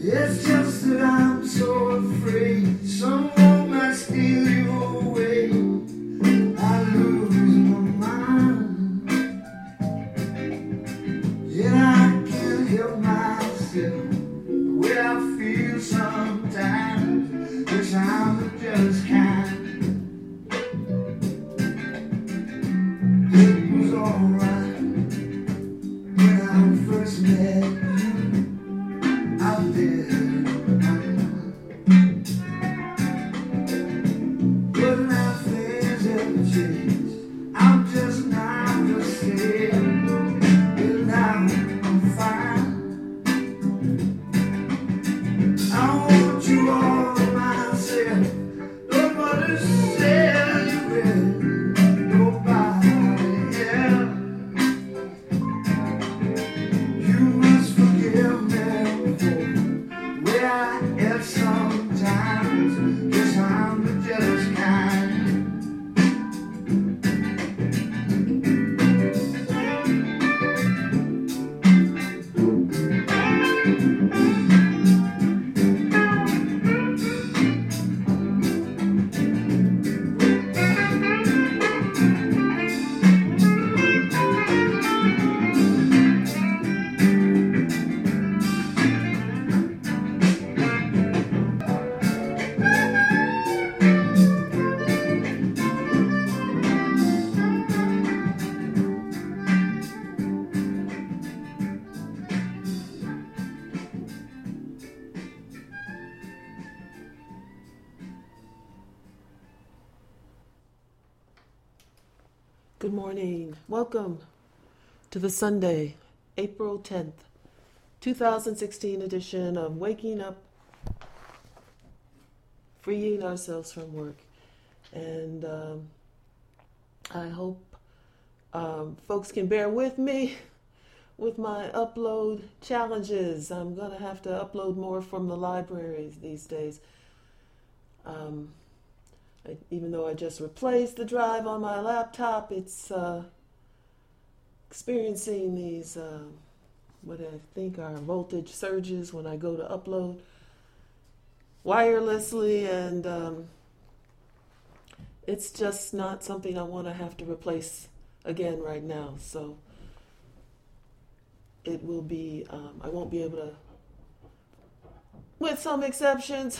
It's just that I'm so afraid someone might steal you away. I lose my mind, yet I can't help myself. The way I feel sometimes, wish I'm just kind. It was alright when I first met you out there. But now things have changed. I'm just not the same. And now I'm fine. I want you all to myself. Don't want to sell you with nobody else. You must forgive me for where I am sometimes. Guess I'm the jealous kind. Good morning. Welcome to the Sunday, April 10th, 2016 edition of Waking Up, Freeing Ourselves from Work. And I hope folks can bear with me with my upload challenges. I'm going to have to upload more from the libraries these days. Even though I just replaced the drive on my laptop, it's experiencing these, what I think are voltage surges when I go to upload wirelessly, and it's just not something I want to have to replace again right now. So it will be, I won't be able to, with some exceptions,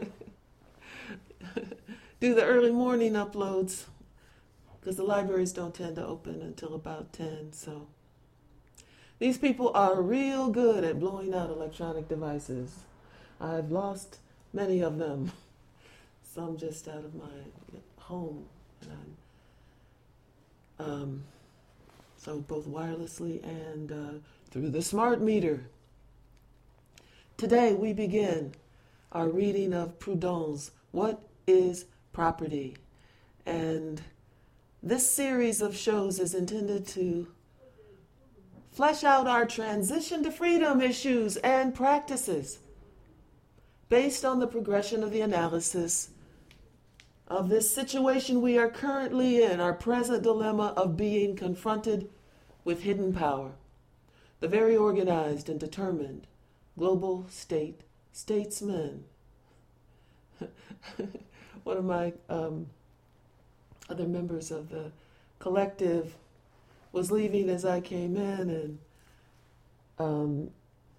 do the early morning uploads because the libraries don't tend to open until about 10. So these people are real good at blowing out electronic devices. I've lost many of them. Some just out of my home. And so both wirelessly and through the smart meter. Today we begin our reading of Proudhon's What is Property? And this series of shows is intended to flesh out our transition to freedom issues and practices based on the progression of the analysis of this situation we are currently in, our present dilemma of being confronted with hidden power, the very organized and determined global statesmen. One of my other members of the collective was leaving as I came in, and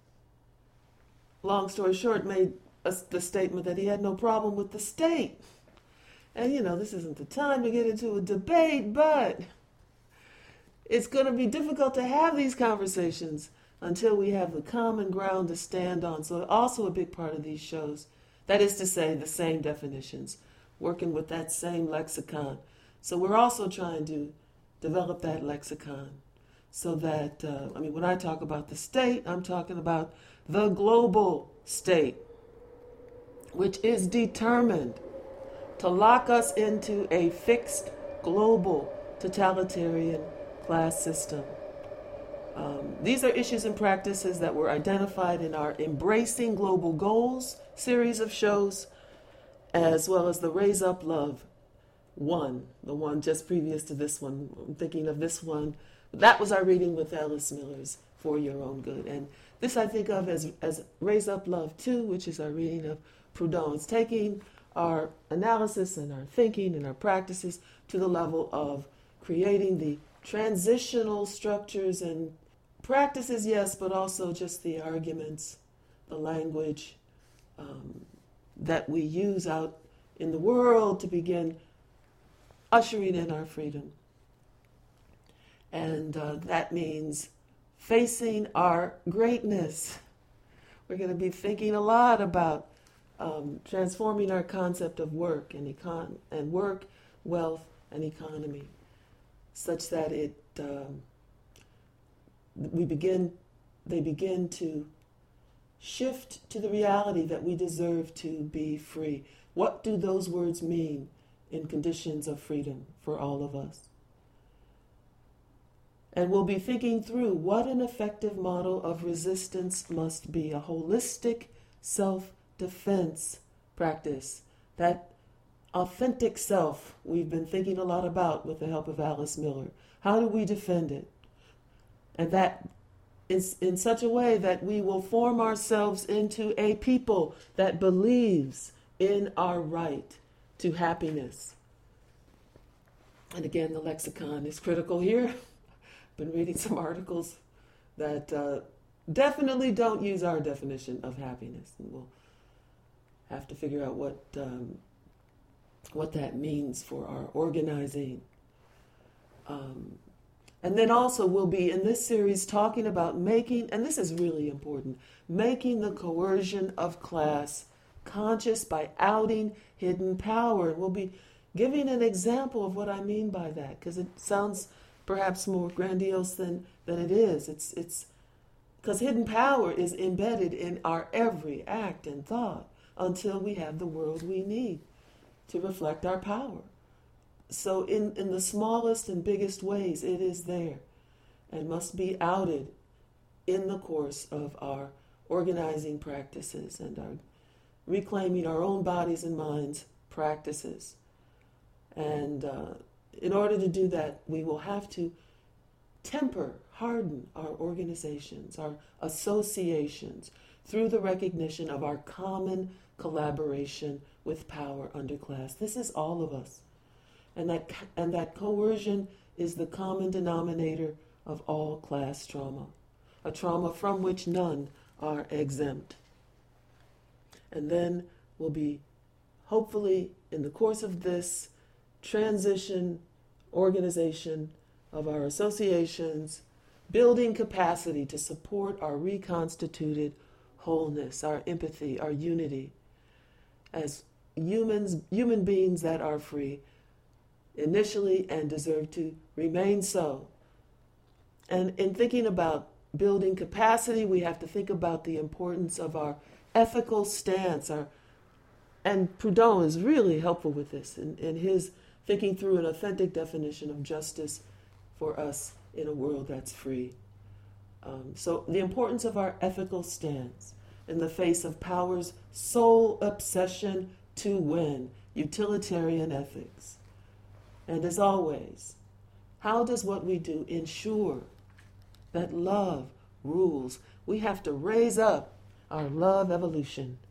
long story short, made the statement that he had no problem with the state. And this isn't the time to get into a debate, but it's going to be difficult to have these conversations until we have the common ground to stand on. So also a big part of these shows, that is to say, the same definitions, working with that same lexicon. So we're also trying to develop that lexicon so that, when I talk about the state, I'm talking about the global state, which is determined to lock us into a fixed global totalitarian class system. These are issues and practices that were identified in our Embracing Global Goals series of shows, as well as the Raise Up Love one, the one just previous to this one. I'm thinking of this one. That was our reading with Alice Miller's For Your Own Good. And This I think of as Raise Up Love 2, which is our reading of Proudhon. It's taking our analysis and our thinking and our practices to the level of creating the transitional structures and practices, yes, but also just the arguments, the language that we use out in the world to begin ushering in our freedom. And that means facing our greatness. We're going to be thinking a lot about transforming our concept of work and work, wealth, and economy, such that they begin to shift to the reality that we deserve to be free. What do those words mean in conditions of freedom for all of us? And we'll be thinking through what an effective model of resistance must be, a holistic self-defense practice, that authentic self we've been thinking a lot about with the help of Alice Miller. How do we defend it? And that is in such a way that we will form ourselves into a people that believes in our right to happiness. And again, the lexicon is critical here. Been reading some articles that definitely don't use our definition of happiness, and we'll have to figure out what that means for our organizing. And then also we'll be in this series talking about making, and this is really important, making the coercion of class conscious by outing hidden power. And we'll be giving an example of what I mean by that, because it sounds perhaps more grandiose than it is. It's because hidden power is embedded in our every act and thought until we have the world we need to reflect our power. So in the smallest and biggest ways, it is there and must be outed in the course of our organizing practices and our reclaiming our own bodies and minds practices. And in order to do that, we will have to harden our organizations, our associations, through the recognition of our common collaboration with power under class. This is all of us. And that coercion is the common denominator of all class trauma, a trauma from which none are exempt. And then we'll be, hopefully, in the course of this transition organization of our associations, building capacity to support our reconstituted wholeness, our empathy, our unity, as human beings that are free, initially, and deserve to remain so. And in thinking about building capacity, we have to think about the importance of our ethical stance. And Proudhon is really helpful with this in his thinking through an authentic definition of justice for us in a world that's free. So the importance of our ethical stance in the face of power's sole obsession to win, utilitarian ethics. And as always, how does what we do ensure that love rules? We have to raise up our love evolution.